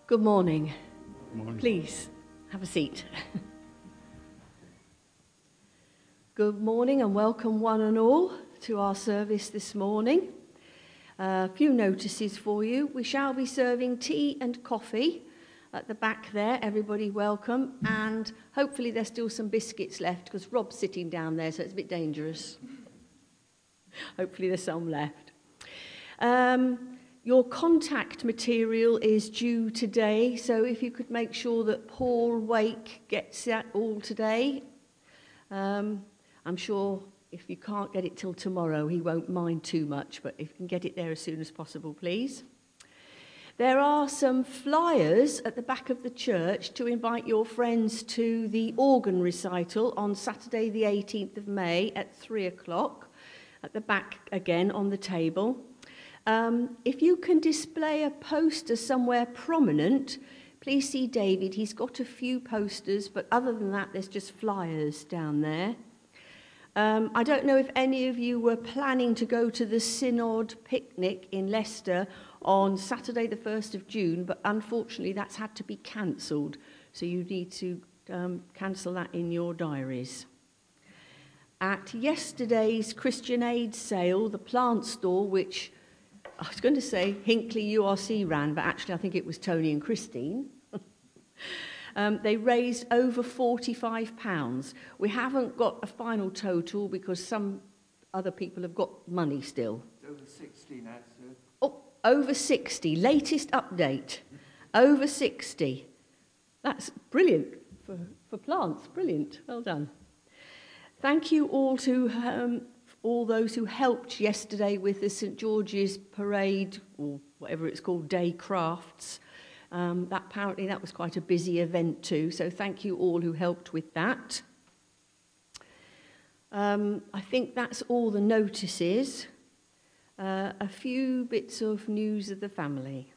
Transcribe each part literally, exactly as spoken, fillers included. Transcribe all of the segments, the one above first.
Good morning. Good morning. Please, have a seat. Good morning and welcome one and all to our service this morning. A few notices for you. We shall be serving tea and coffee at the back there. Everybody welcome. And hopefully there's still some biscuits left because Rob's sitting down there, so it's a bit dangerous. Hopefully there's some left. Um, Your contact material is due today, so if you could make sure that Paul Wake gets that all today. Um, I'm sure if you can't get it till tomorrow, he won't mind too much, but if you can get it there as soon as possible, please. There are some flyers at the back of the church to invite your friends to the organ recital on Saturday the eighteenth of May at three o'clock, at the back again on the table. Um, if you can display a poster somewhere prominent, please see David. He's got a few posters, but other than that, there's just flyers down there. Um, I don't know if any of you were planning to go to the Synod picnic in Leicester on Saturday the first of June, but unfortunately that's had to be cancelled, so you need to um, cancel that in your diaries. At yesterday's Christian Aid sale, the plant store, which I was going to say Hinckley U R C ran, but actually I think it was Tony and Christine. um, they raised over forty-five pounds. We haven't got a final total because some other people have got money still. It's over sixty now, sir. Oh, over sixty. Latest update. Over sixty. That's brilliant for, for plants. Brilliant. Well done. Thank you all to... Um, all those who helped yesterday with the St George's Parade, or whatever it's called, Day Crafts. Um, that apparently that was quite a busy event too, so thank you all who helped with that. Um, I think that's all the notices. Uh, a few bits of news of the family.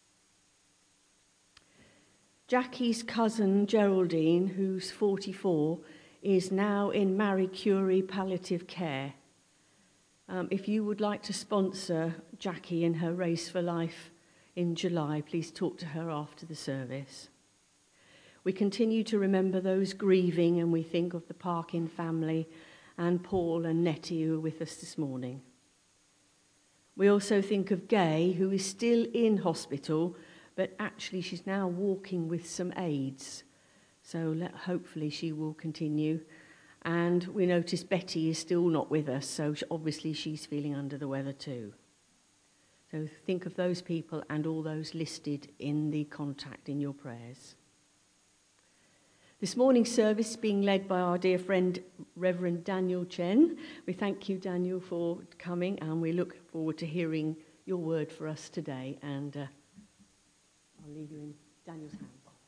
Jackie's cousin Geraldine, who's forty-four, is now in Marie Curie palliative care. Um, if you would like to sponsor Jackie in her Race for Life in July, please talk to her after the service. We continue to remember those grieving, and we think of the Parkin family and Paul and Nettie who are with us this morning. We also think of Gay, who is still in hospital, but actually she's now walking with some aids. So let, hopefully she will continue. And we notice Betty is still not with us, so obviously she's feeling under the weather too. So think of those people and all those listed in the contact in your prayers. This morning's service is being led by our dear friend, Reverend Daniel Chen. We thank you, Daniel, for coming, and we look forward to hearing your word for us today. And uh, I'll leave you in Daniel's hands.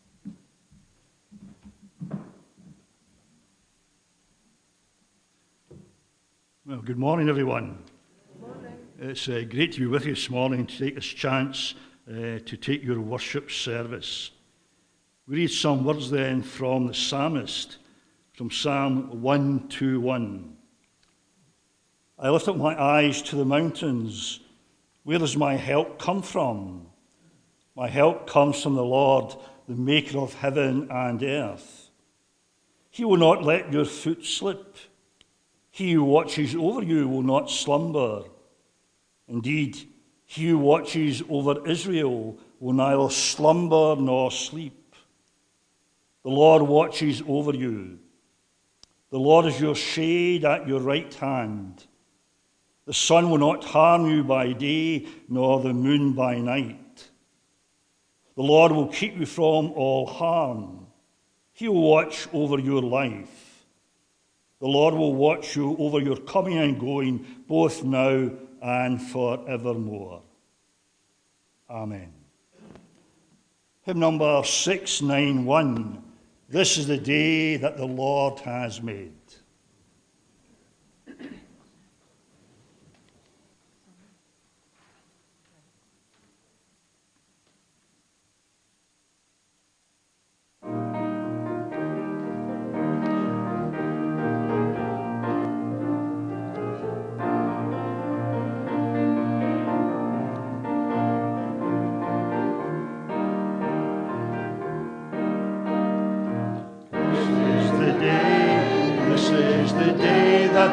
Well, good morning, everyone. Good morning. It's uh, great to be with you this morning to take this chance uh, to take your worship service. We read some words then from the psalmist, from Psalm one twenty-one. I lift up my eyes to the mountains. Where does my help come from? My help comes from the Lord, the maker of heaven and earth. He will not let your foot slip. He who watches over you will not slumber. Indeed, he who watches over Israel will neither slumber nor sleep. The Lord watches over you. The Lord is your shade at your right hand. The sun will not harm you by day, nor the moon by night. The Lord will keep you from all harm. He will watch over your life. The Lord will watch you over your coming and going, both now and forevermore. Amen. Hymn number six ninety-one. This is the day that the Lord has made.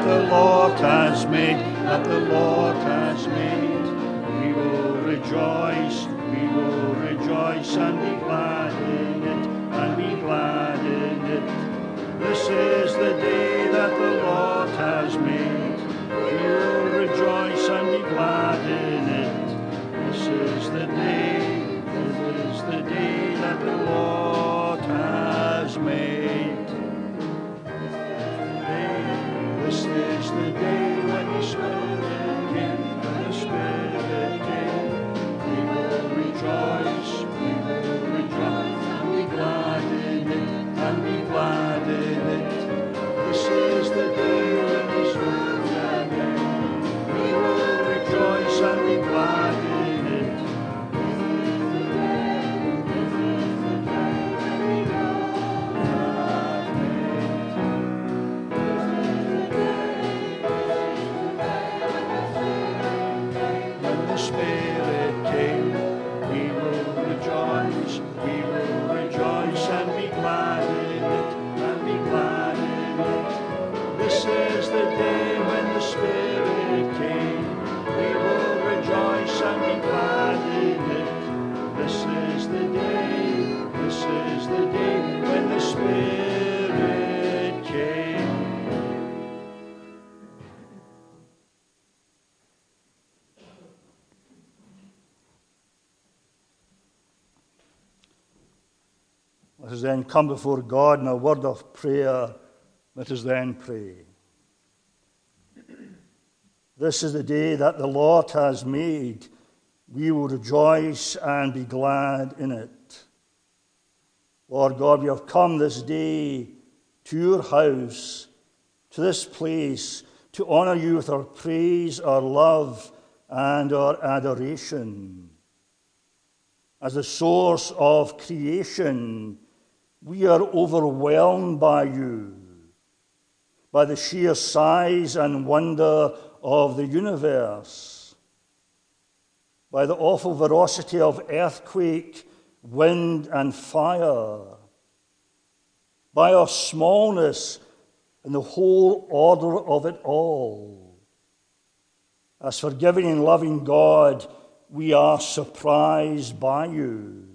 that the Lord has made, that the Lord has made. We will rejoice, we will rejoice and be glad in it, and be glad in it. This is the day that the Lord has made. We will rejoice and be glad in it. This is the day, this is the day that the Lord has made. This is the day when the Spirit came, when the Spirit came. We will rejoice, we will rejoice and be glad in it, and be glad in it. This is the day when the Spirit came. We will rejoice and be glad in it. This is the day, this is the day when the Lord has made. When the Spirit came, we will rejoice, we will rejoice and be glad in it, and be glad in it. This is the day when the Spirit came, we will rejoice and be glad in it. This is the day, this is the day when the Spirit came. Let us then come before God in a word of prayer. Let us then pray. This is the day that the Lord has made. We will rejoice and be glad in it. Lord God, we have come this day to your house, to this place, to honor you with our praise, our love, and our adoration. As the source of creation, we are overwhelmed by you, by the sheer size and wonder of the universe, by the awful ferocity of earthquake, wind, and fire, by our smallness and the whole order of it all. As forgiving and loving God, we are surprised by you,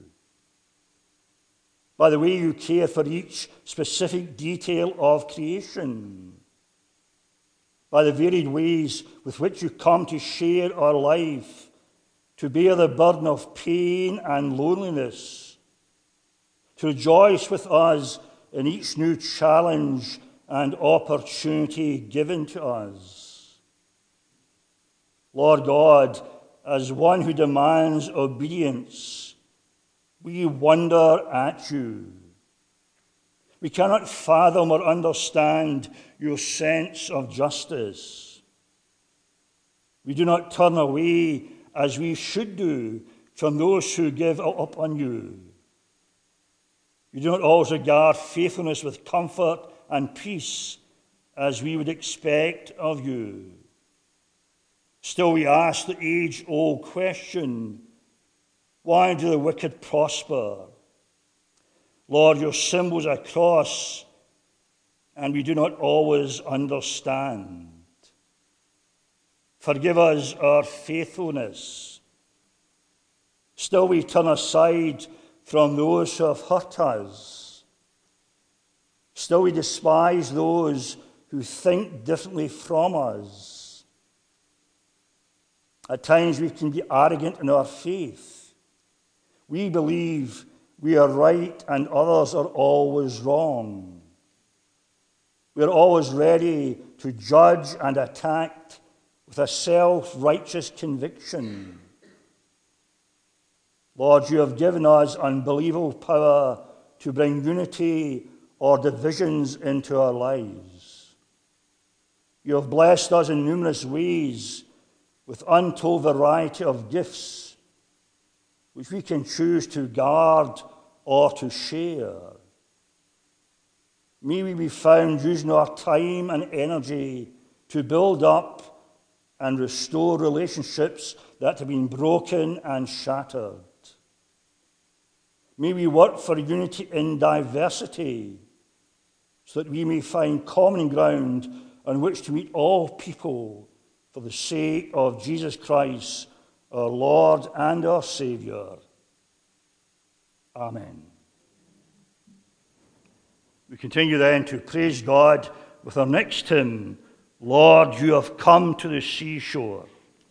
by the way you care for each specific detail of creation, by the varied ways with which you come to share our life, to bear the burden of pain and loneliness, to rejoice with us in each new challenge and opportunity given to us. Lord God, as one who demands obedience, we wonder at you. We cannot fathom or understand your sense of justice. We do not turn away, as we should do, from those who give up on you. You do not always regard faithfulness with comfort and peace as we would expect of you. Still, we ask the age-old question, why do the wicked prosper? Lord, your symbol's a cross, and we do not always understand. Forgive us our faithfulness. Still, we turn aside from those who have hurt us. Still, we despise those who think differently from us. At times, we can be arrogant in our faith. We believe we are right and others are always wrong. We are always ready to judge and attack with a self-righteous conviction. Lord, you have given us unbelievable power to bring unity or divisions into our lives. You have blessed us in numerous ways with untold variety of gifts, which we can choose to guard or to share. May we be found using our time and energy to build up and restore relationships that have been broken and shattered. May we work for unity in diversity so that we may find common ground on which to meet all people for the sake of Jesus Christ, our Lord and our Saviour. Amen. We continue then to praise God with our next hymn, Lord, You Have Come to the Seashore.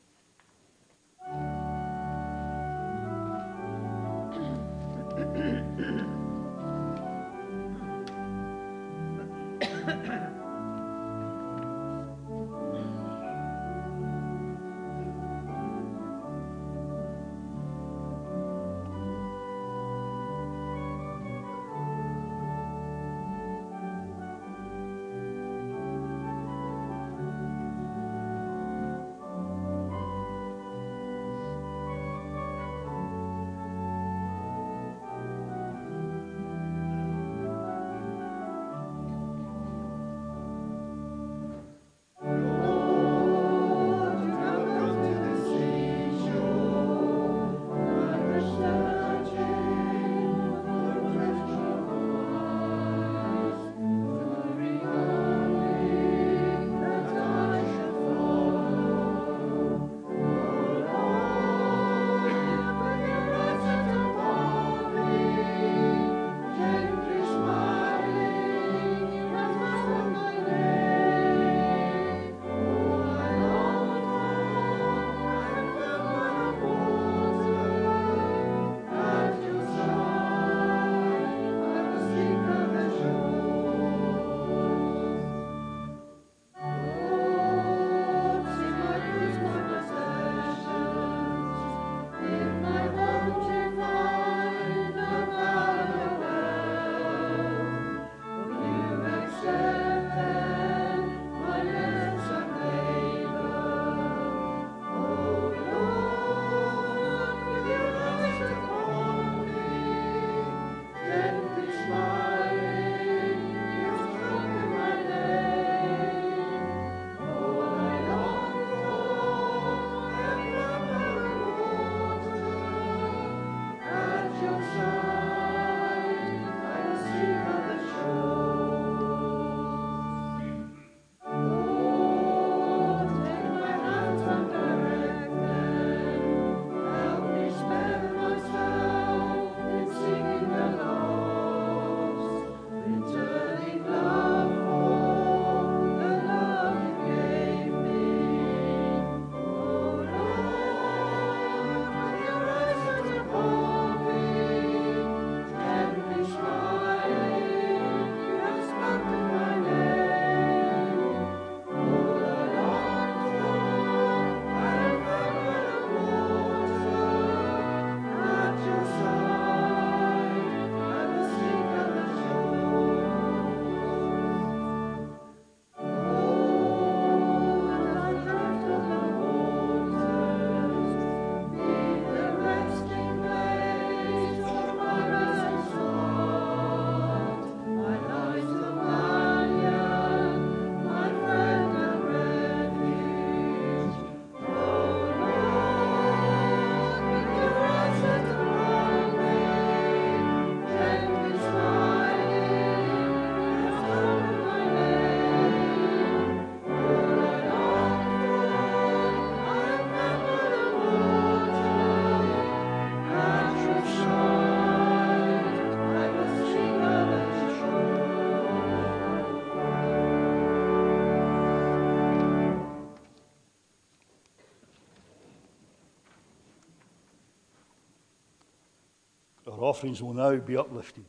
Our offerings will now be uplifted.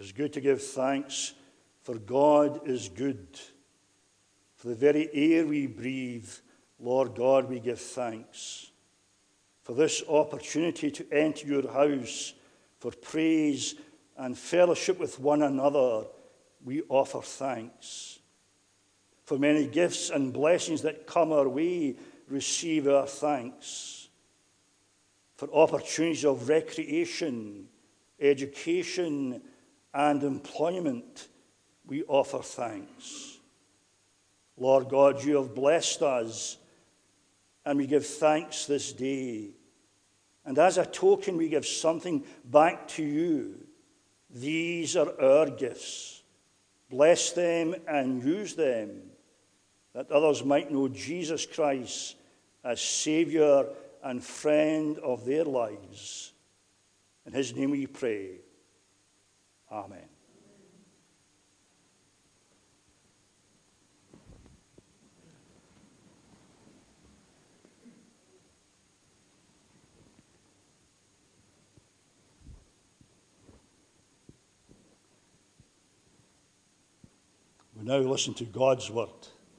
It is good to give thanks, for God is good. For the very air we breathe, Lord God, we give thanks. For this opportunity to enter your house for praise and fellowship with one another, we offer thanks. For many gifts and blessings that come our way, receive our thanks. For opportunities of recreation, education, and employment, we offer thanks. Lord God, you have blessed us, and we give thanks this day. And as a token, we give something back to you. These are our gifts. Bless them and use them, that others might know Jesus Christ as Saviour and friend of their lives. In his name we pray. Amen. We now listen to God's word.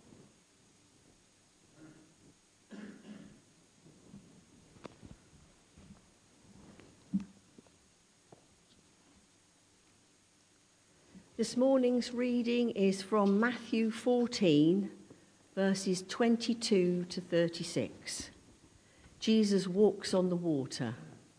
This morning's reading is from Matthew fourteen, verses twenty-two to thirty-six. Jesus walks on the water.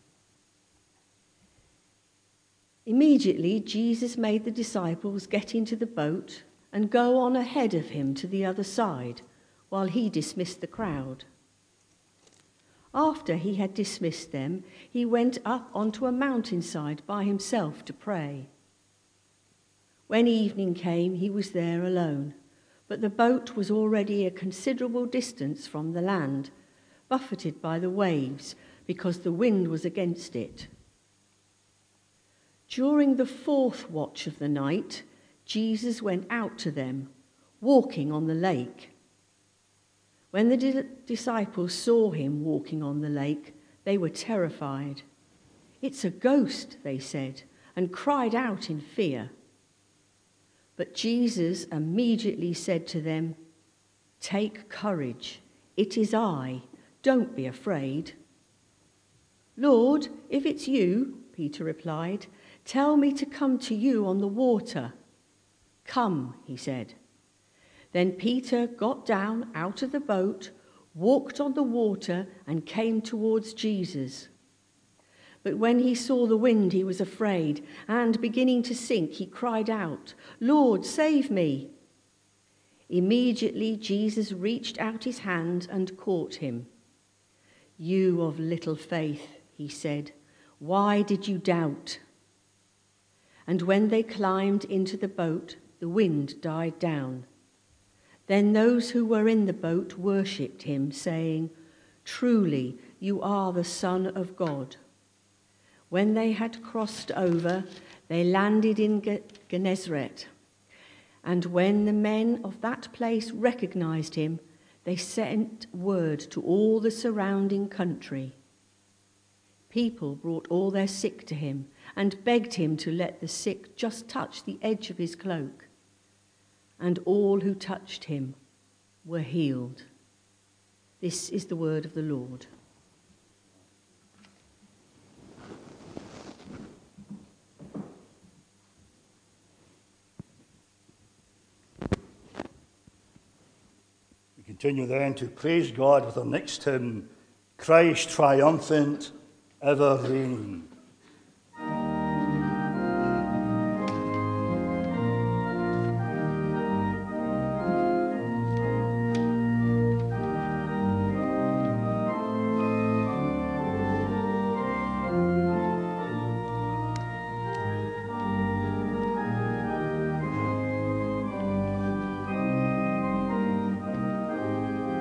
Immediately, Jesus made the disciples get into the boat and go on ahead of him to the other side, while he dismissed the crowd. After he had dismissed them, he went up onto a mountainside by himself to pray. When evening came, he was there alone, but the boat was already a considerable distance from the land, buffeted by the waves because the wind was against it. During the fourth watch of the night, Jesus went out to them, walking on the lake. When the di- disciples saw him walking on the lake, they were terrified. "It's a ghost," they said, and cried out in fear. But Jesus immediately said to them, "Take courage, it is I, don't be afraid." "Lord, if it's you," Peter replied, "tell me to come to you on the water." "Come," he said. Then Peter got down out of the boat, walked on the water, and came towards Jesus. But when he saw the wind, he was afraid, and beginning to sink, he cried out, "Lord, save me!" Immediately Jesus reached out his hand and caught him. "You of little faith," he said, "why did you doubt?" And when they climbed into the boat, the wind died down. Then those who were in the boat worshipped him, saying, "Truly, you are the Son of God." When they had crossed over, they landed in Gennesaret. And when the men of that place recognized him, they sent word to all the surrounding country. People brought all their sick to him and begged him to let the sick just touch the edge of his cloak. And all who touched him were healed. This is the word of the Lord. Continue then to praise God with our next hymn, Christ Triumphant, Ever Reigning.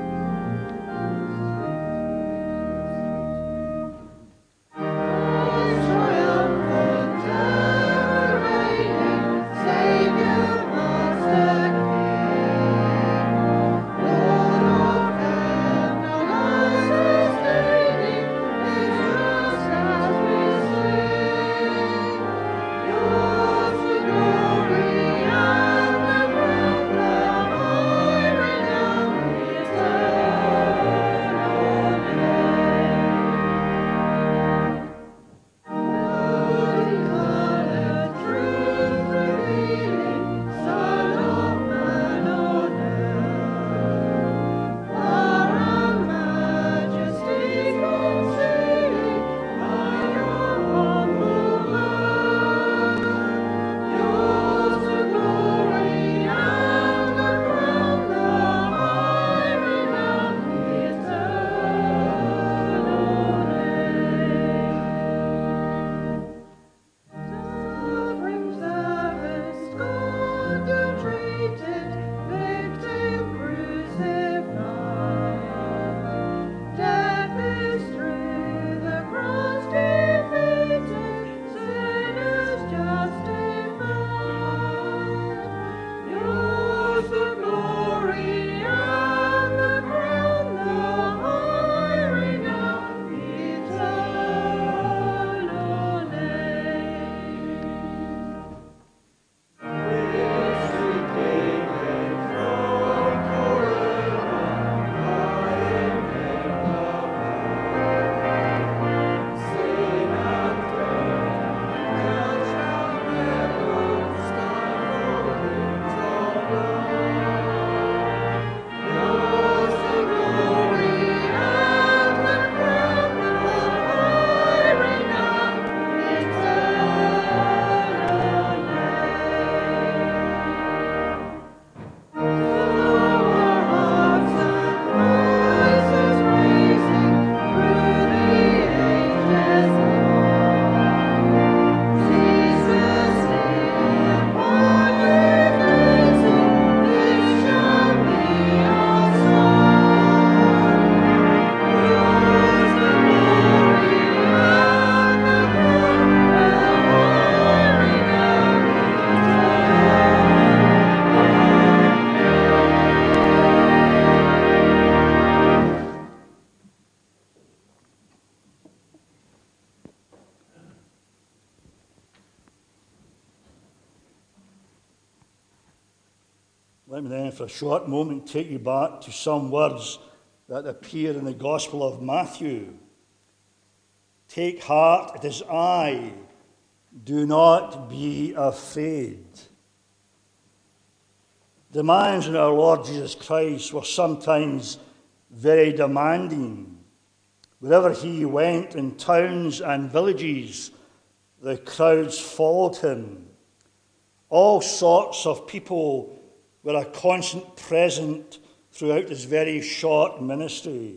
Amen. Let me then, for a short moment, take you back to some words that appear in the Gospel of Matthew. Take heart, it is I. Do not be afraid. Demands on our Lord Jesus Christ were sometimes very demanding. Wherever he went in towns and villages, the crowds followed him. All sorts of people were a constant present throughout his very short ministry.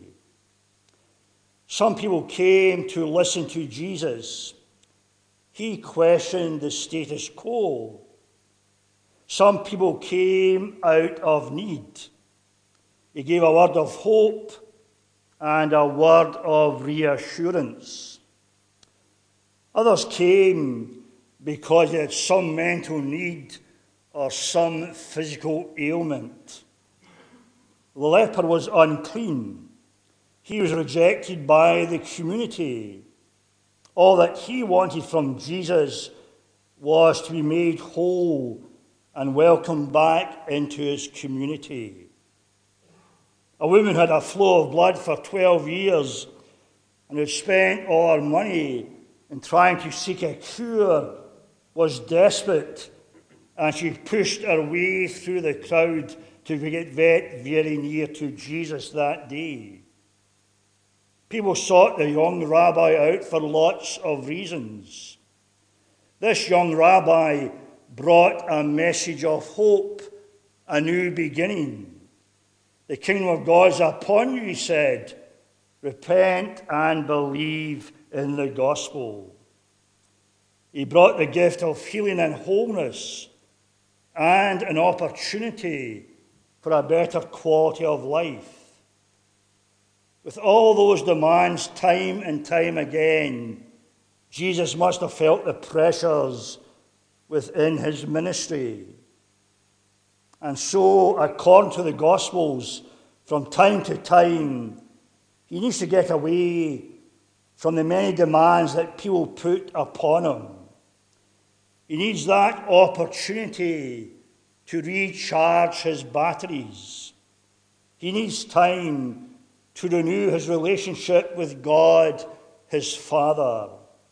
Some people came to listen to Jesus. He questioned the status quo. Some people came out of need. He gave a word of hope and a word of reassurance. Others came because they had some mental need or some physical ailment. The leper was unclean. He was rejected by the community. All that he wanted from Jesus was to be made whole and welcomed back into his community. A woman had a flow of blood for twelve years and had spent all her money in trying to seek a cure, was desperate, and she pushed her way through the crowd to get very near to Jesus that day. People sought the young rabbi out for lots of reasons. This young rabbi brought a message of hope, a new beginning. The kingdom of God is upon you, he said. Repent and believe in the gospel. He brought the gift of healing and wholeness and an opportunity for a better quality of life. With all those demands time and time again, Jesus must have felt the pressures within his ministry. And so, according to the Gospels, from time to time, he needs to get away from the many demands that people put upon him. He needs that opportunity to recharge his batteries. He needs time to renew his relationship with God, his Father.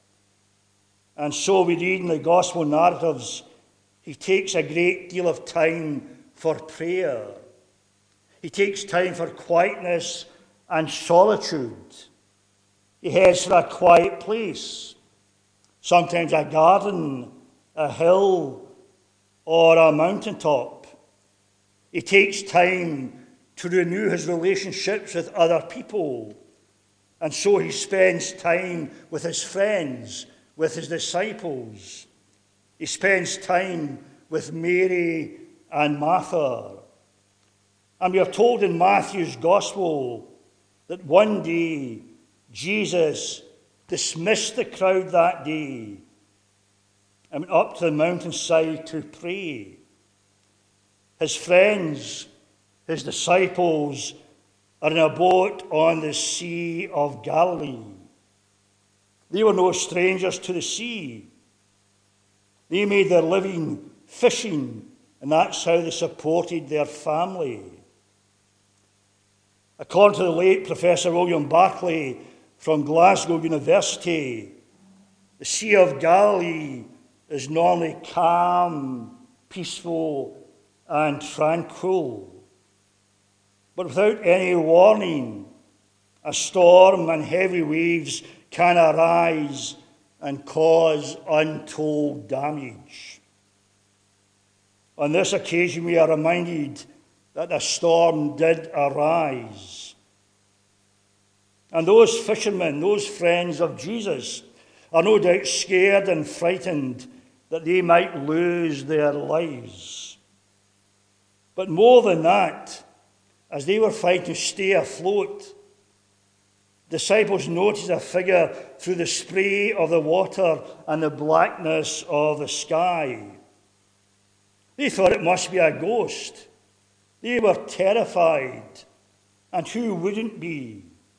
And so we read in the Gospel narratives, he takes a great deal of time for prayer. He takes time for quietness and solitude. He heads for a quiet place, sometimes a garden, a hill, or a mountaintop. He takes time to renew his relationships with other people, and so he spends time with his friends, with his disciples. He spends time with Mary and Martha. And we are told in Matthew's Gospel that one day Jesus dismissed the crowd that day and went up to the mountainside to pray. His friends, his disciples, are in a boat on the Sea of Galilee. They were no strangers to the sea. They made their living fishing, and that's how they supported their family. According to the late Professor William Barclay from Glasgow University, the Sea of Galilee is normally calm, peaceful, and tranquil. But without any warning, a storm and heavy waves can arise and cause untold damage. On this occasion, we are reminded that a storm did arise. And those fishermen, those friends of Jesus, are no doubt scared and frightened that they might lose their lives. But more than that, as they were fighting to stay afloat, disciples noticed a figure through the spray of the water and the blackness of the sky. They thought it must be a ghost. They were terrified. And who wouldn't be?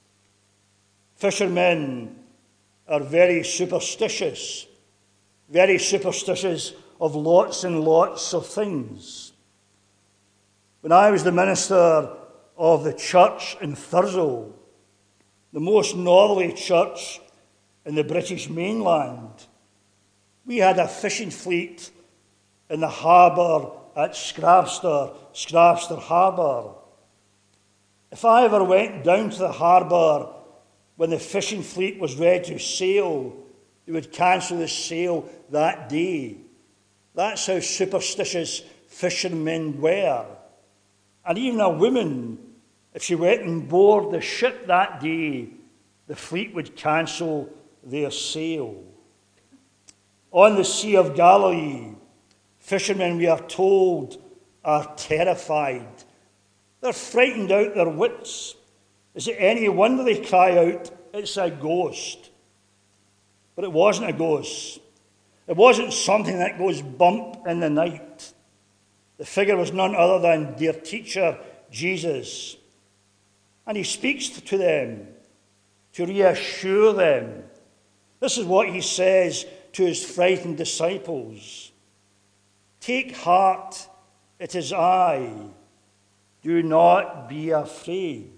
Fishermen are very superstitious, very superstitious of lots and lots of things. When I was the minister of the church in Thurso, the most northerly church in the British mainland, we had a fishing fleet in the harbour at Scrabster, Scrabster Harbour. If I ever went down to the harbour when the fishing fleet was ready to sail, they would cancel the sail that day. That's how superstitious fishermen were. And even a woman, if she went on board the ship that day, the fleet would cancel their sail. On the Sea of Galilee, fishermen, we are told, are terrified. They're frightened out their wits. Is it any wonder they cry out, "It's a ghost"? But it wasn't a ghost. It wasn't something that goes bump in the night. The figure was none other than their teacher, Jesus. And he speaks to them to reassure them. This is what he says to his frightened disciples. "Take heart, it is I. Do not be afraid."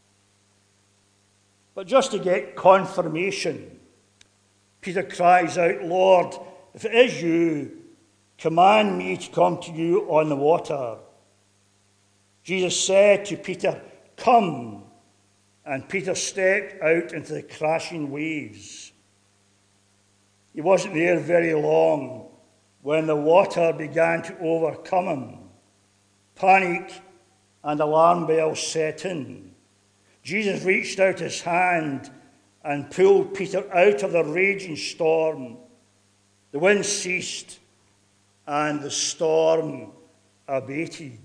But just to get confirmation, Peter cries out, "Lord, if it is you, command me to come to you on the water." Jesus said to Peter, "Come." And Peter stepped out into the crashing waves. He wasn't there very long when the water began to overcome him. Panic and alarm bells set in. Jesus reached out his hand and pulled Peter out of the raging storm. The wind ceased and the storm abated.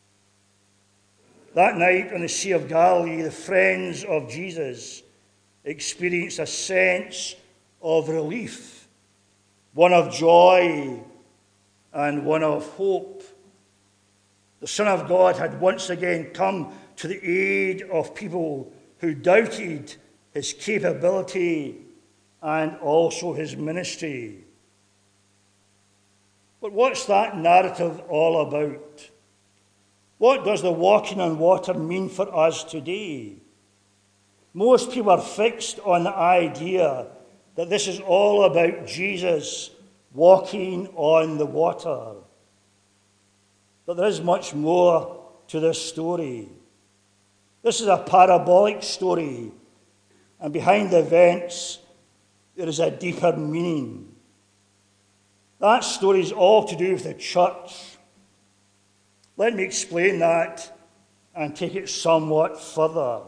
That night on the Sea of Galilee, the friends of Jesus experienced a sense of relief, one of joy and one of hope. The Son of God had once again come to the aid of people who doubted his capability and also his ministry. But what's that narrative all about? What does the walking on water mean for us today? Most people are fixed on the idea that this is all about Jesus walking on the water. But there is much more to this story. This is a parabolic story, and behind the events, there is a deeper meaning. That story is all to do with the church. Let me explain that and take it somewhat further.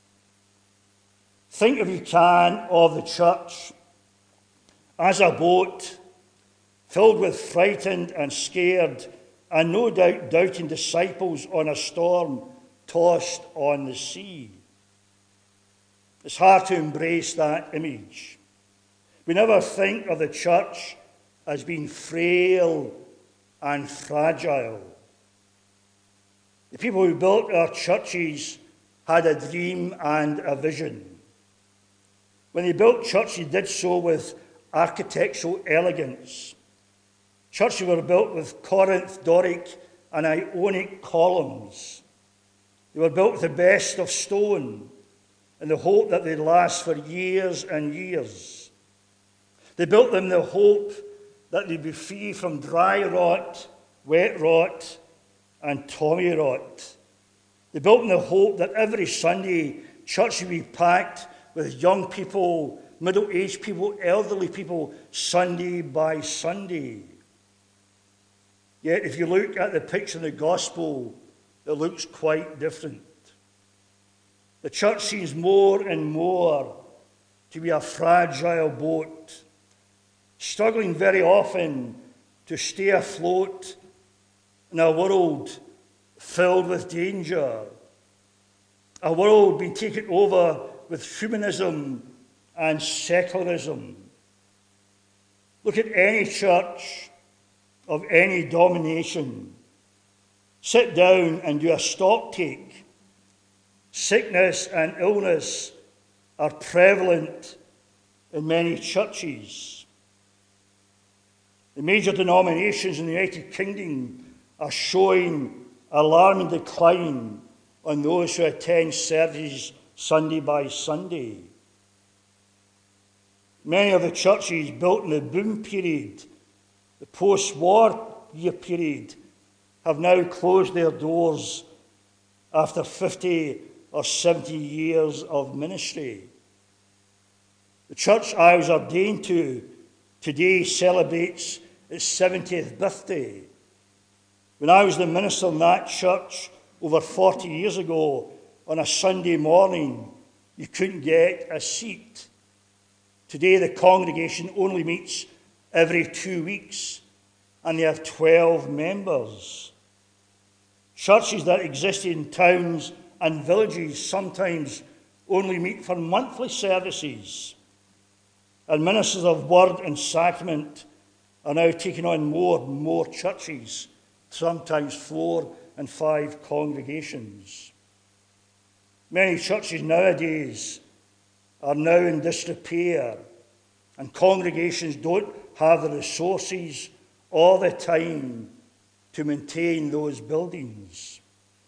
Think, if you can, of the church as a boat filled with frightened and scared and no doubt doubting disciples on a storm tossed on the sea. It's hard to embrace that image. We never think of the church as being frail and fragile. The people who built our churches had a dream and a vision. When they built churches, they did so with architectural elegance. Churches were built with Corinth, Doric, and Ionic columns. They were built with the best of stone in the hope that they'd last for years and years. They built them in the hope that they'd be free from dry rot, wet rot, and tommy rot. They built in the hope that every Sunday church would be packed with young people, middle-aged people, elderly people, Sunday by Sunday. Yet if you look at the picture in the gospel, it looks quite different. The church seems more and more to be a fragile boat, struggling very often to stay afloat in a world filled with danger, a world being taken over with humanism and secularism. Look at any church of any domination. Sit down and do a stock take. Sickness and illness are prevalent in many churches. The major denominations in the United Kingdom are showing alarming decline on those who attend services Sunday by Sunday. Many of the churches built in the boom period, the post-war year period, have now closed their doors after fifty or seventy years of ministry. The church I was ordained to today celebrates its seventieth birthday. When I was the minister in that church over forty years ago, on a Sunday morning, you couldn't get a seat. Today the congregation only meets every two weeks, and they have twelve members. Churches that existed in towns and villages sometimes only meet for monthly services. And ministers of word and sacrament are now taking on more and more churches, sometimes four and five congregations. Many churches nowadays are now in disrepair, and congregations don't have the resources or the time to maintain those buildings.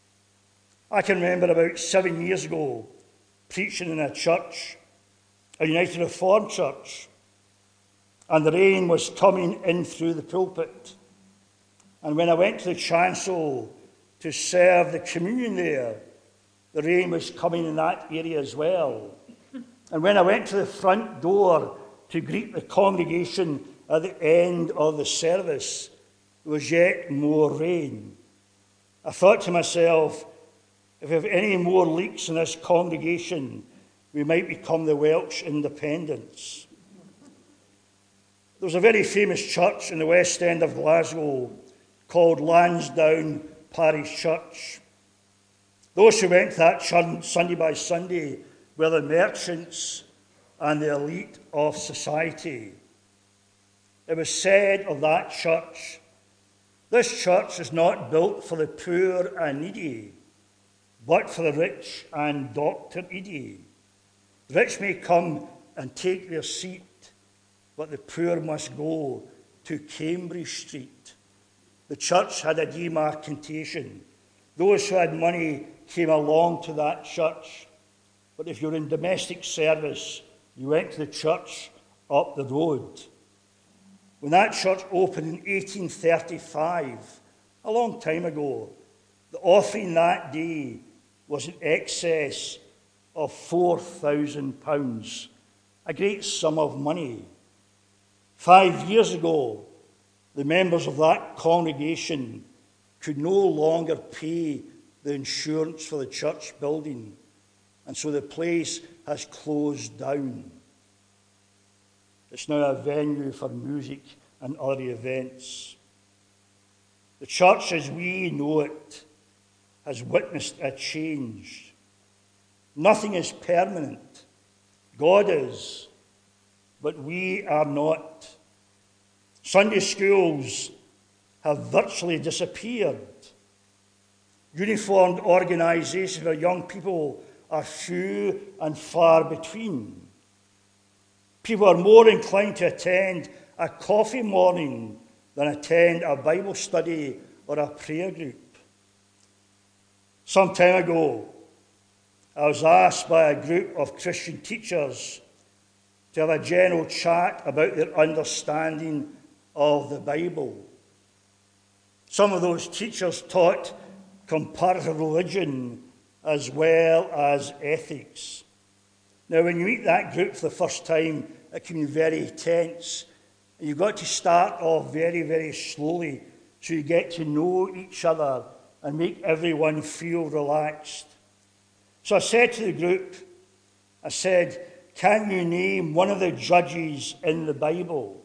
I can remember about seven years ago preaching in a church, a United Reformed church, and the rain was coming in through the pulpit. And when I went to the chancel to serve the communion there, the rain was coming in that area as well. And when I went to the front door to greet the congregation at the end of the service, there was yet more rain. I thought to myself, if we have any more leaks in this congregation, we might become the Welsh independents. There was a very famous church in the West End of Glasgow called Lansdowne Parish Church. Those who went to that church Sunday by Sunday were the merchants and the elite of society. It was said of that church, "This church is not built for the poor and needy, but for the rich and doctor-eedy. The rich may come and take their seat, but the poor must go to Cambridge Street." The church had a demarcation. Those who had money came along to that church, but if you were in domestic service, you went to the church up the road. When that church opened in eighteen thirty-five, a long time ago, the offering that day was in excess of four thousand pounds, a great sum of money. Five years ago, the members of that congregation could no longer pay the insurance for the church building, and so the place has closed down. It's now a venue for music and other events. The church as we know it has witnessed a change. Nothing is permanent. God is, but we are not. Sunday schools have virtually disappeared. Uniformed organisations for young people are few and far between. People are more inclined to attend a coffee morning than attend a Bible study or a prayer group. Some time ago, I was asked by a group of Christian teachers to have a general chat about their understanding of the Bible. Some of those teachers taught comparative religion as well as ethics. Now, when you meet that group for the first time, it can be very tense. And you've got to start off very, very slowly so you get to know each other and make everyone feel relaxed. So I said to the group, I said, "Can you name one of the judges in the Bible?"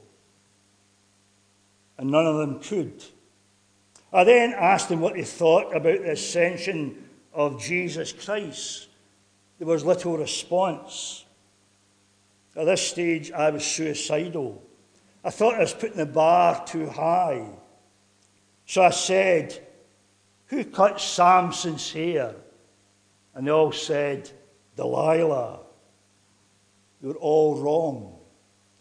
And none of them could. I then asked them what they thought about the ascension of Jesus Christ. There was little response. At this stage, I was suicidal. I thought I was putting the bar too high. So I said, "Who cut Samson's hair?" And they all said, "Delilah." They were all wrong.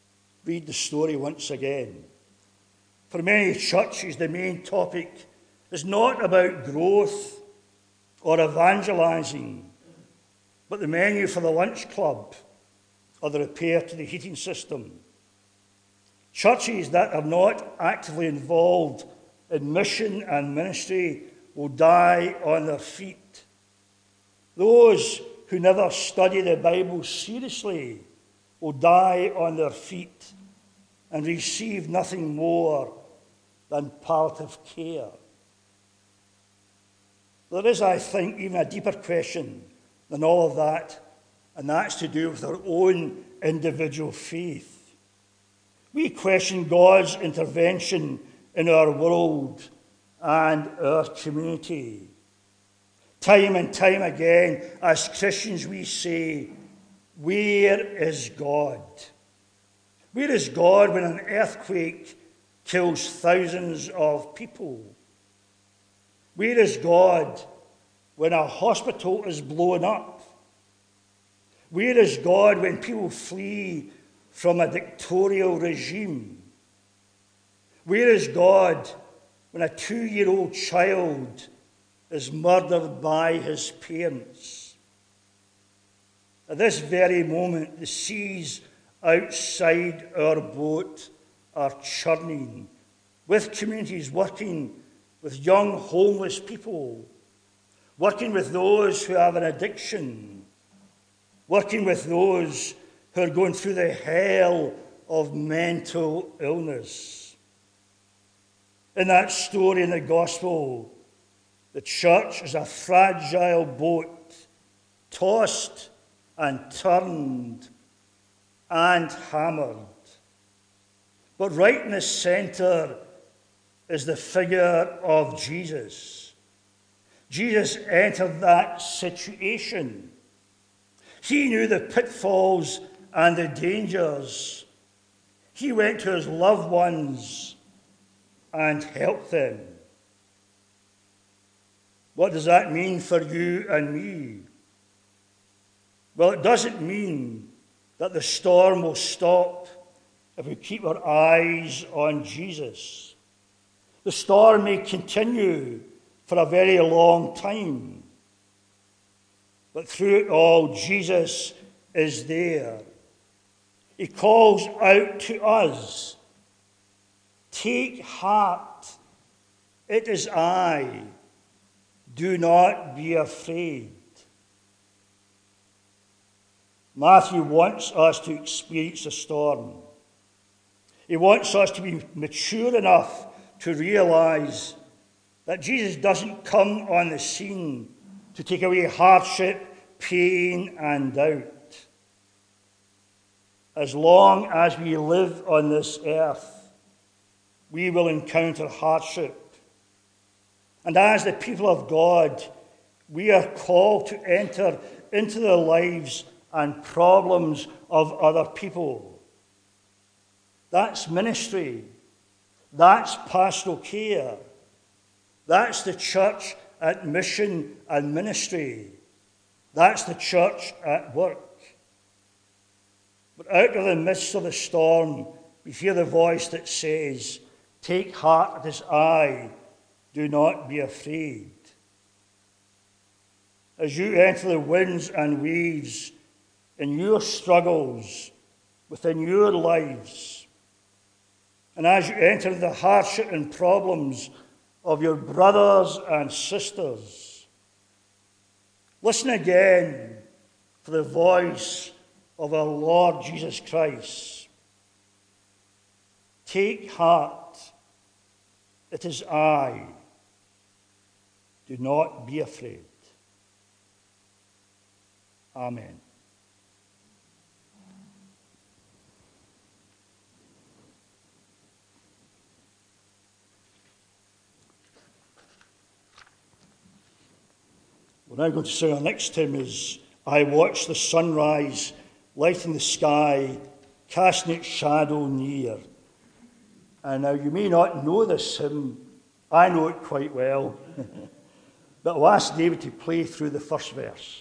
Read the story once again. For many churches, the main topic It's not about growth or evangelizing, but the menu for the lunch club or the repair to the heating system. Churches that are not actively involved in mission and ministry will die on their feet. Those who never study the Bible seriously will die on their feet and receive nothing more than palliative care. There is, I think, even a deeper question than all of that, and that's to do with our own individual faith. We question God's intervention in our world and our community. Time and time again, as Christians, we say, where is God? Where is God when an earthquake kills thousands of people? Where is God when a hospital is blown up? Where is God when people flee from a dictatorial regime? Where is God when a two-year-old child is murdered by his parents? At this very moment, the seas outside our boat are churning, with communities working with young homeless people, working with those who have an addiction, working with those who are going through the hell of mental illness. In that story in the gospel, the church is a fragile boat, tossed and turned and hammered. But right in the center is the figure of Jesus. Jesus entered that situation. He knew the pitfalls and the dangers. He went to his loved ones and helped them. What does that mean for you and me? Well, it doesn't mean that the storm will stop if we keep our eyes on Jesus. The storm may continue for a very long time, but through it all, Jesus is there. He calls out to us, "Take heart, it is I. Do not be afraid." Matthew wants us to experience a storm. He wants us to be mature enough to realize that Jesus doesn't come on the scene to take away hardship, pain, and doubt. As long as we live on this earth, we will encounter hardship. And as the people of God, we are called to enter into the lives and problems of other people. That's ministry. That's pastoral care. That's the church at mission and ministry. That's the church at work. But out of the midst of the storm, we hear the voice that says, "Take heart, it is I. Do not be afraid." As you enter the winds and waves in your struggles within your lives, and as you enter the hardship and problems of your brothers and sisters, listen again for the voice of our Lord Jesus Christ. "Take heart, it is I. Do not be afraid." Amen. We're now going to sing our next hymn is "I Watch the Sunrise, Lighting the Sky, Casting its Shadow Near." And now you may not know this hymn. I know it quite well. But I'll ask David to play through the first verse.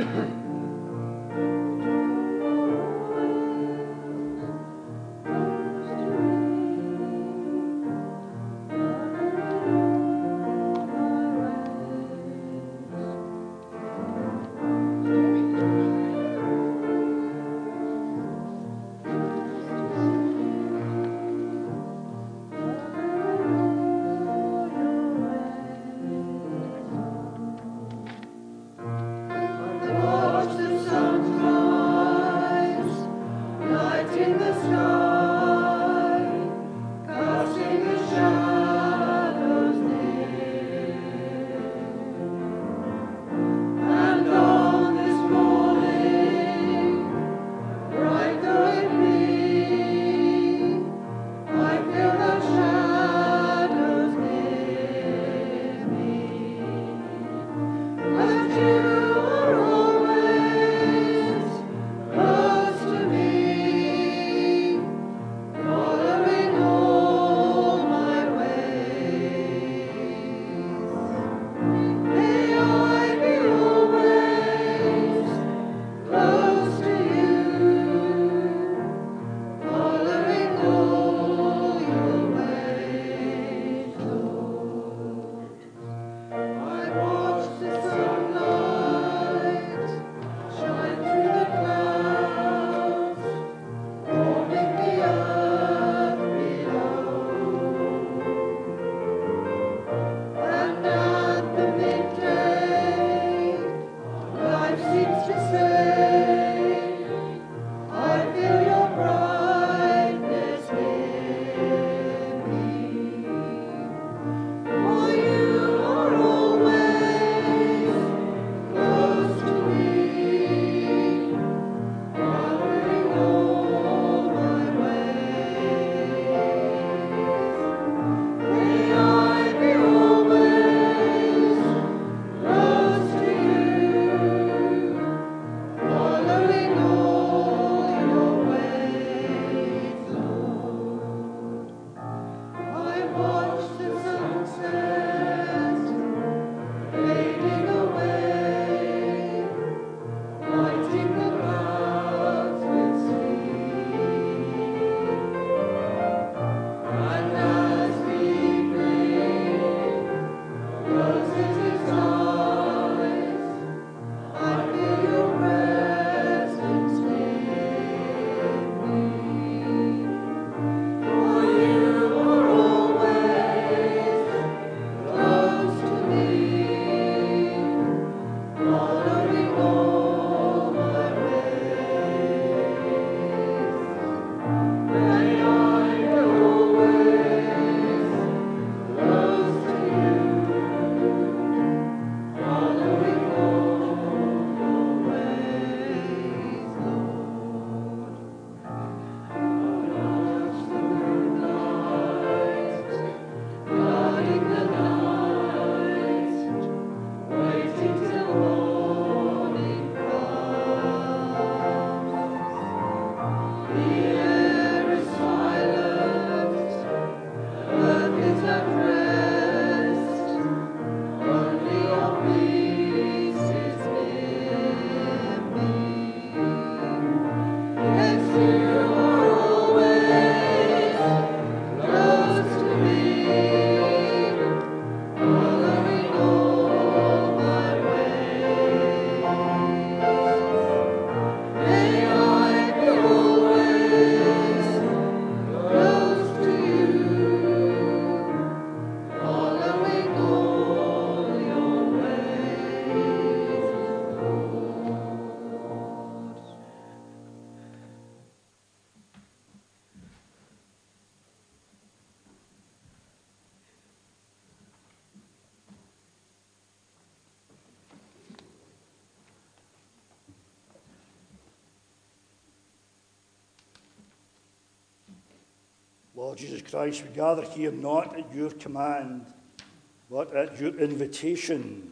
Lord Jesus Christ, we gather here not at your command, but at your invitation,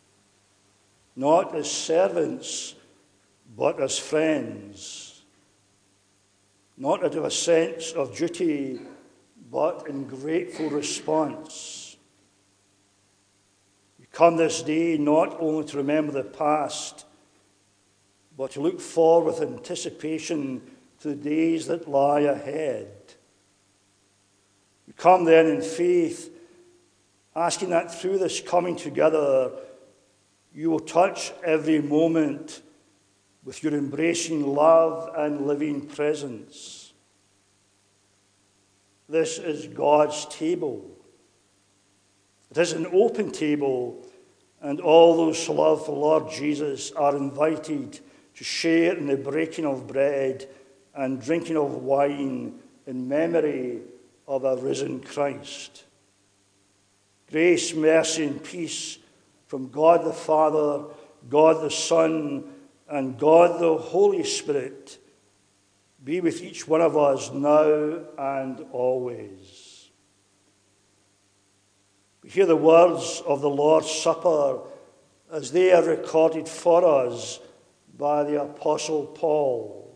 not as servants, but as friends, not out of a sense of duty, but in grateful response. We come this day not only to remember the past, but to look forward with anticipation to the days that lie ahead. We come then in faith, asking that through this coming together, you will touch every moment with your embracing love and living presence. This is God's table. It is an open table, and all those who love the Lord Jesus are invited to share in the breaking of bread and drinking of wine in memory of a risen Christ. Grace, mercy, and peace from God the Father, God the Son, and God the Holy Spirit be with each one of us now and always. We hear the words of the Lord's Supper as they are recorded for us by the Apostle Paul.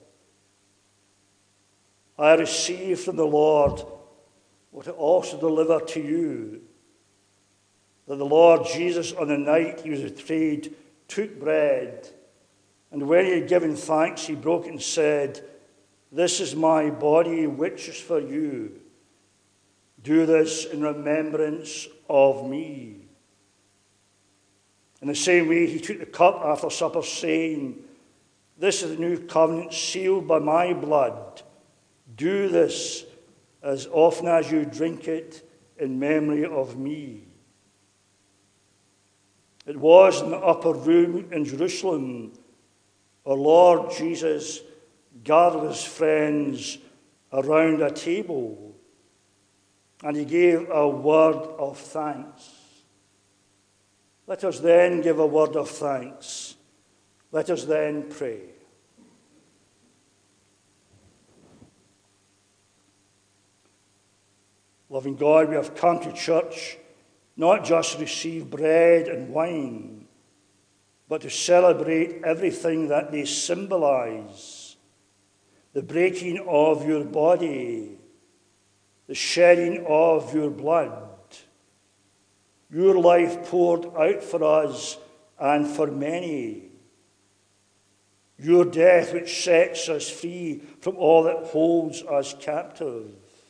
I received from the Lord what I also delivered to you, that the Lord Jesus, on the night he was betrayed, took bread, and when he had given thanks, he broke it and said, "This is my body, which is for you. Do this in remembrance of me." In the same way, he took the cup after supper, saying, "This is the new covenant sealed by my blood. Do this as often as you drink it in memory of me." It was in the upper room in Jerusalem our Lord Jesus gathered his friends around a table, and he gave a word of thanks. Let us then give a word of thanks. Let us then pray. Loving God, we have come to church not just to receive bread and wine, but to celebrate everything that they symbolize. The breaking of your body, the shedding of your blood, your life poured out for us and for many, your death which sets us free from all that holds us captive.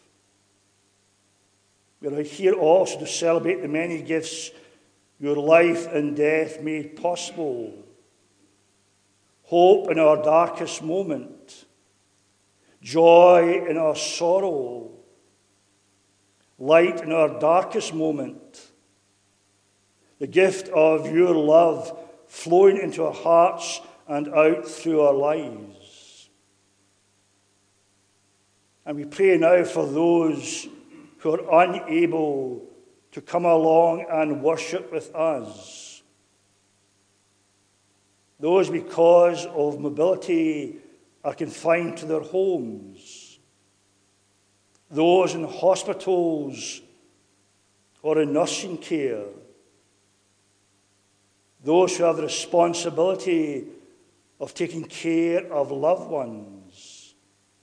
We are here also to celebrate the many gifts your life and death made possible. Hope in our darkest moment, joy in our sorrow, light in our darkest moment, the gift of your love flowing into our hearts and out through our lives. And we pray now for those who are unable to come along and worship with us. Those, because of mobility, are confined to their homes. Those in hospitals or in nursing care. Those who have the responsibility of taking care of loved ones.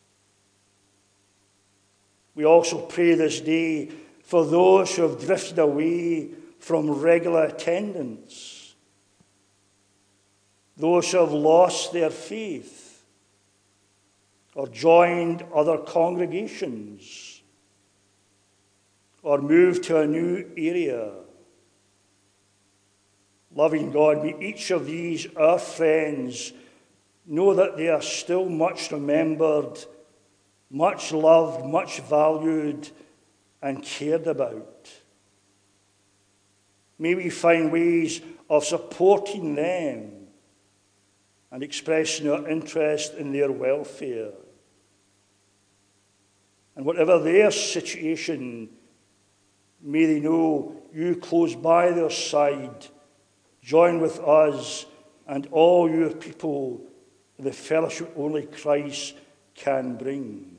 We also pray this day for those who have drifted away from regular attendance, those who have lost their faith or joined other congregations or moved to a new area. Loving God, may each of these, our friends, know that they are still much remembered, much loved, much valued, and cared about. May we find ways of supporting them and expressing our interest in their welfare. And whatever their situation, may they know you close by their side. Join with us and all your people in the fellowship only Christ can bring.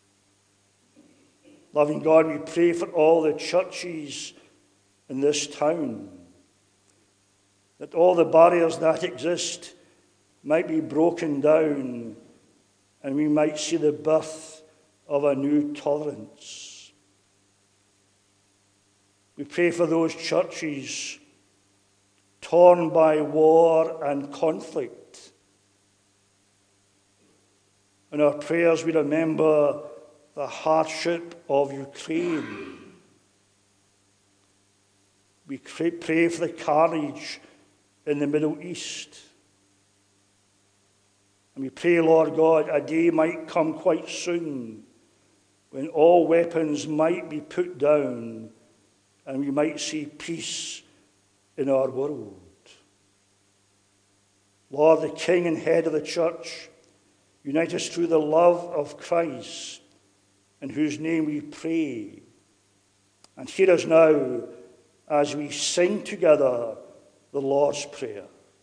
Loving God, we pray for all the churches in this town, that all the barriers that exist might be broken down and we might see the birth of a new tolerance. We pray for those churches torn by war and conflict, In our prayers we remember the hardship of Ukraine. We pray for the carnage in the Middle East. And we pray, Lord God, a day might come quite soon when all weapons might be put down and we might see peace in our world. Lord, the King and Head of the Church, unite us through the love of Christ, in whose name we pray. And hear us now as we sing together the Lord's Prayer.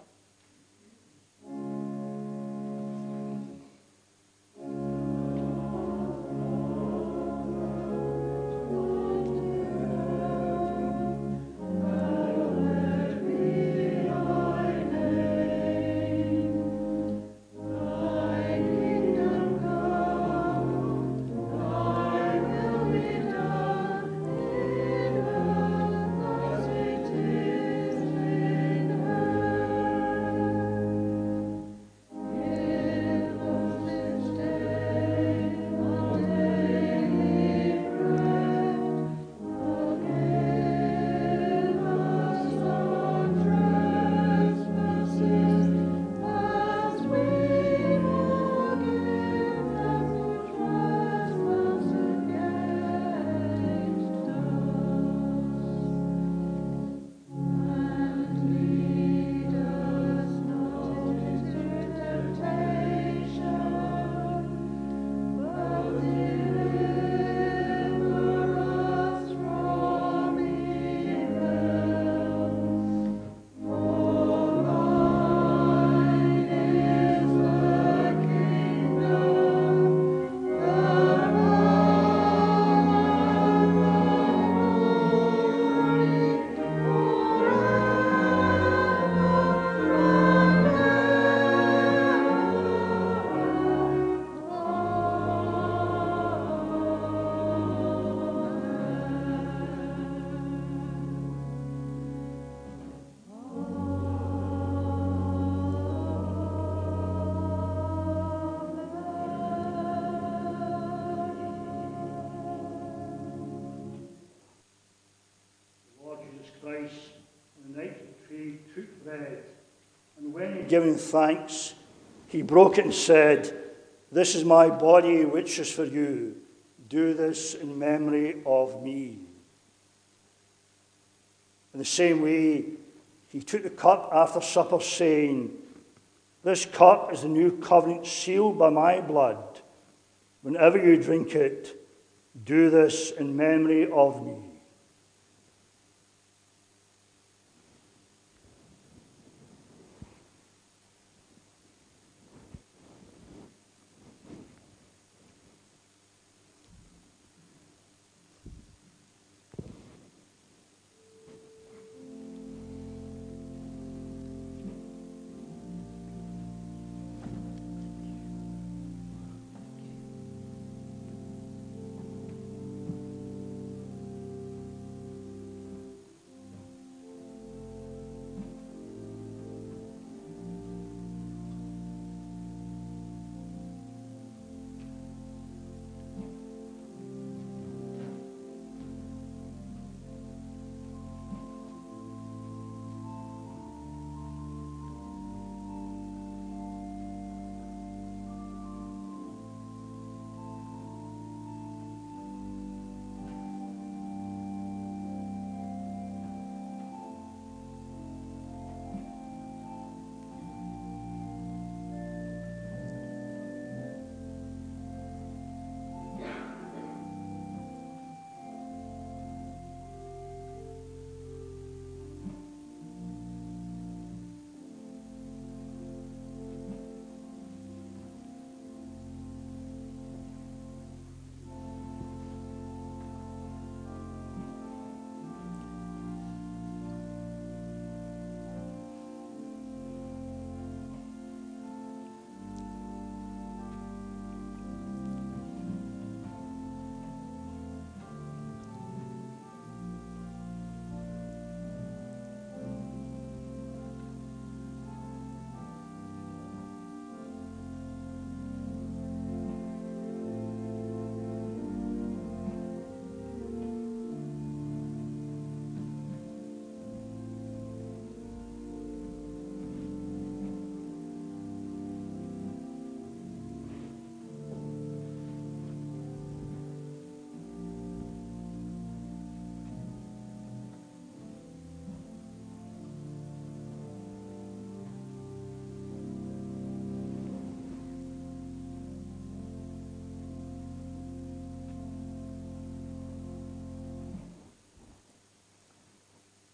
Christ, on the night of betrayal, took bread, and when he had given thanks, he broke it and said, "This is my body, which is for you. Do this in memory of me." In the same way, he took the cup after supper, saying, "This cup is the new covenant sealed by my blood. Whenever you drink it, do this in memory of me."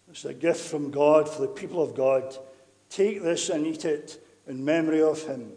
It's a gift from God for the people of God. Take this and eat it in memory of him.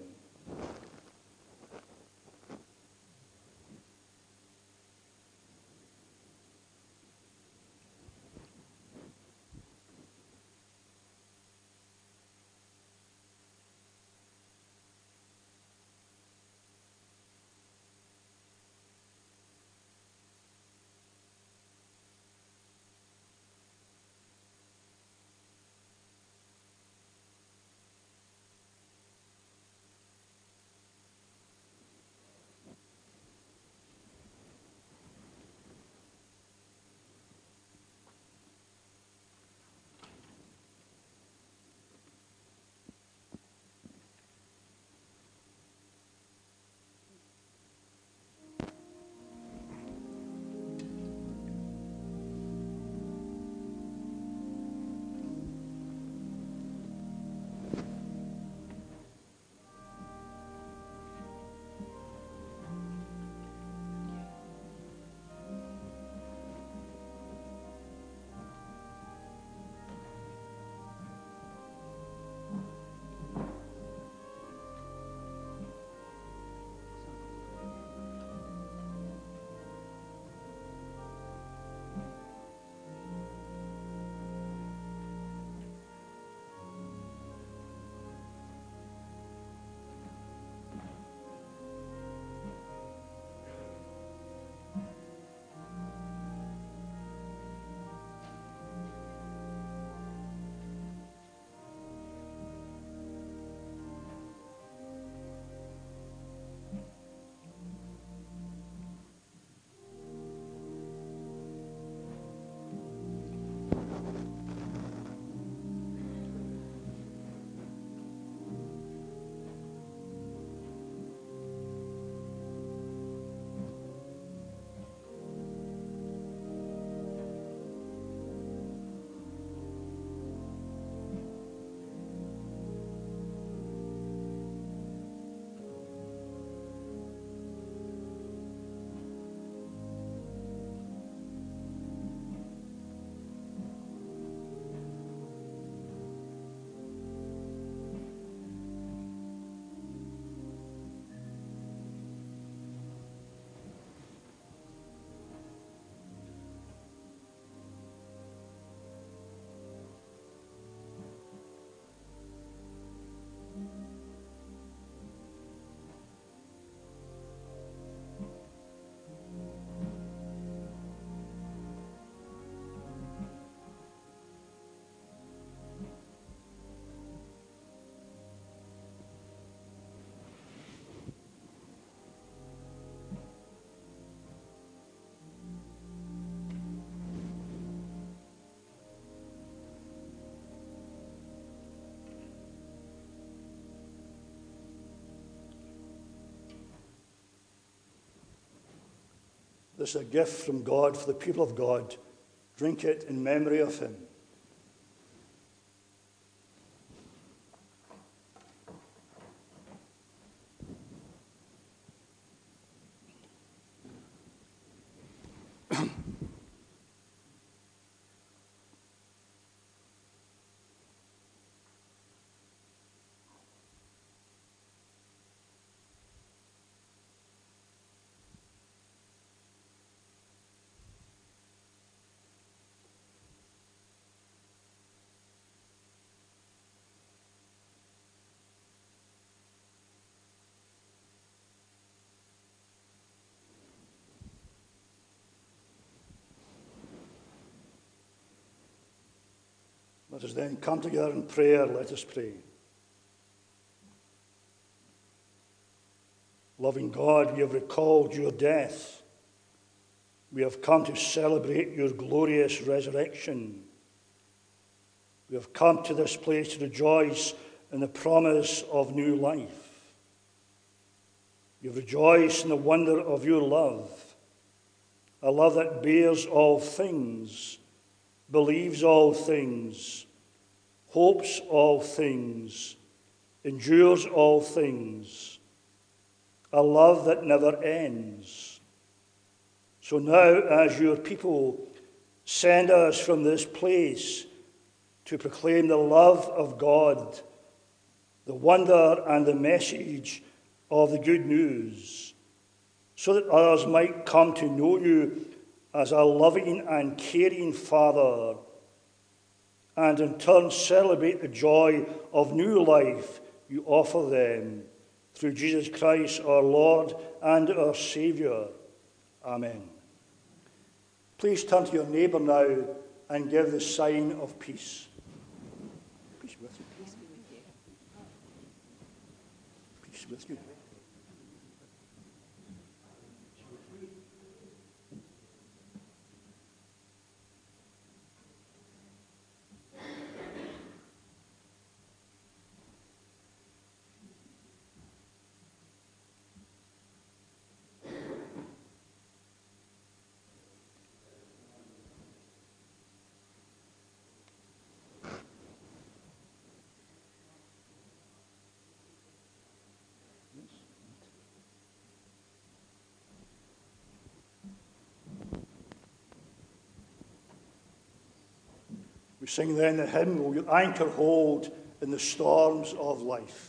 This is a gift from God for the people of God. Drink it in memory of him. Let us then come together in prayer. Let us pray. Loving God, we have recalled your death. We have come to celebrate your glorious resurrection. We have come to this place to rejoice in the promise of new life. We have rejoiced in the wonder of your love, a love that bears all things, believes all things, hopes all things, endures all things, a love that never ends. So now, as your people, send us from this place to proclaim the love of God, the wonder and the message of the good news, so that others might come to know you as a loving and caring Father, and in turn celebrate the joy of new life you offer them through Jesus Christ, our Lord and our Saviour. Amen. Please turn to your neighbour now and give the sign of peace. Peace with you. Peace be with you. Peace with you. We sing then the hymn, "O your anchor hold in the storms of life."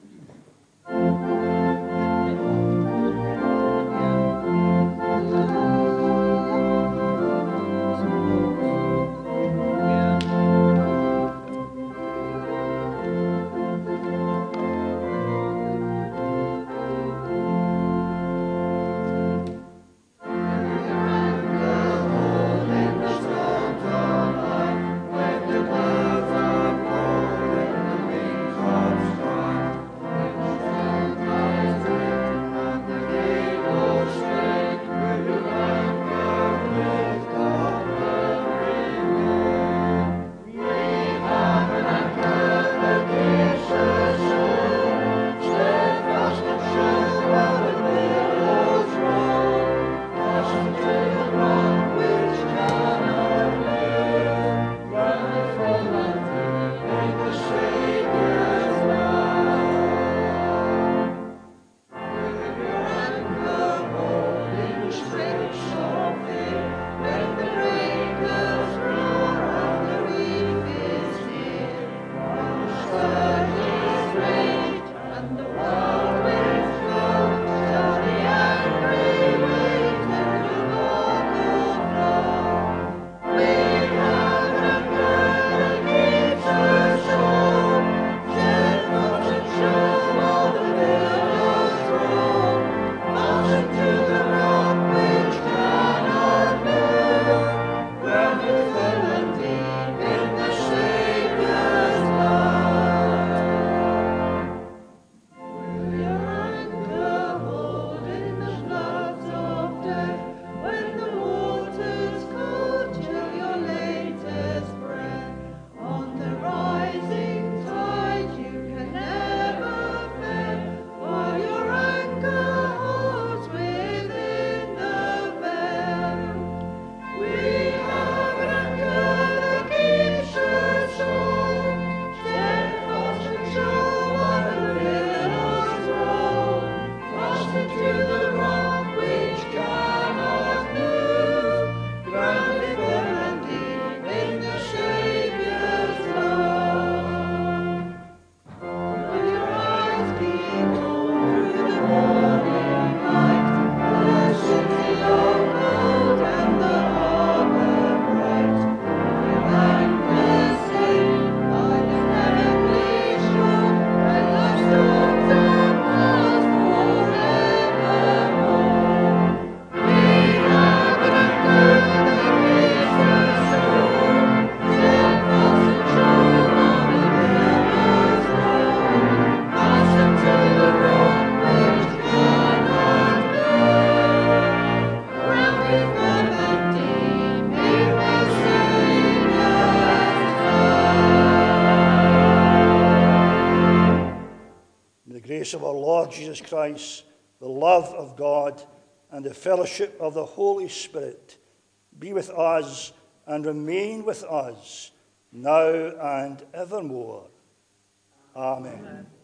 Of our Lord Jesus Christ, the love of God, and the fellowship of the Holy Spirit be with us and remain with us now and evermore. Amen. Amen.